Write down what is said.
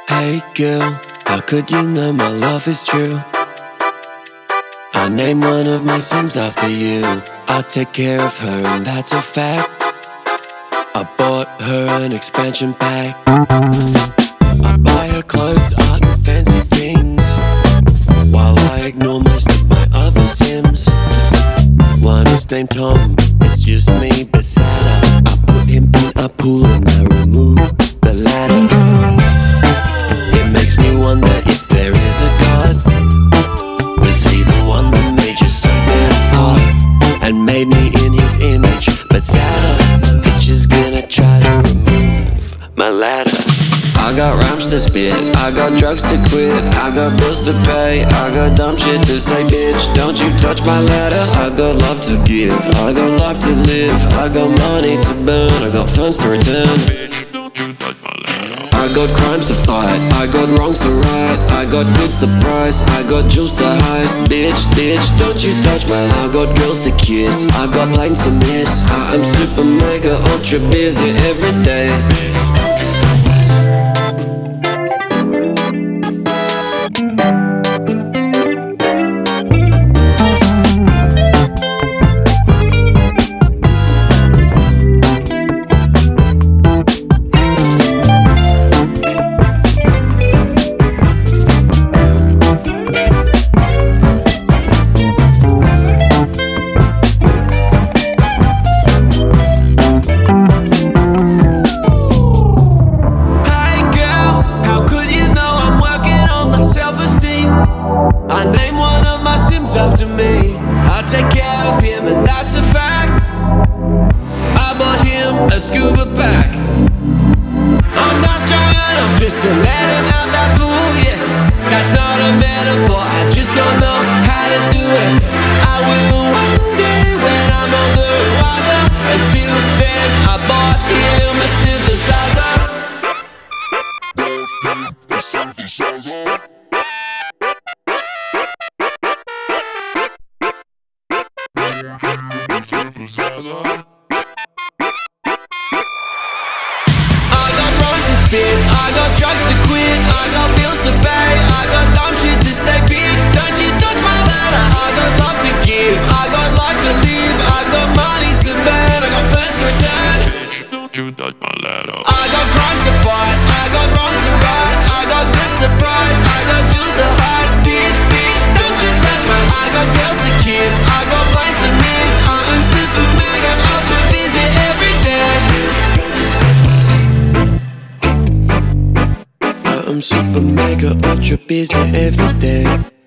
Hey girl, how could you know my love is true? I named one of my Sims after you. I take care of her and that's a fact. I bought her an expansion pack. I buy her clothes, art and fancy things, while I ignore most of my other Sims. One is named Tom, it's just me beside her. I put him in a pool and I remove the ladder. It makes me wonder if there is a God. Was he the one that made you so damn hot and made me in his image but sadder? Bitches gonna try to remove my ladder. I got rhymes to spit, I got drugs to quit, I got bills to pay, I got dumb shit to say, bitch, don't you touch my ladder. I got love to give, I got life to live, I got money to burn, I got funds to return. Bitch, don't you touch my ladder. I got crimes to fight, I got wrongs to right, I got goods to price, I got jewels to heist. Bitch, bitch, don't you touch my ladder. I got girls to kiss, I got planes to miss, I am super mega ultra busy every day. I name one of my Sims after me. I take care of him and that's a fact. I bought him a scuba pack. I'm not strong enough just to let him out that pool, yeah. That's not a metaphor, I just don't know how to do it. I will one day when I'm older and wiser. Until then I bought him a synthesizer. I got drugs to quit, I got bills to pay, I got dumb shit to say, bitch, don't you touch my ladder. I got love to give, I got life to live, I got money to burn, I got funds to return. Bitch, don't you touch my ladder. I got crimes to fight, I got wrongs to right, I got good surprise, I got jewels to heist. Bitch, bitch, don't you touch my ladder. I got girls to kiss, I got planes to miss, I am super mega ultra busy every day. I'm super mega ultra busy every day.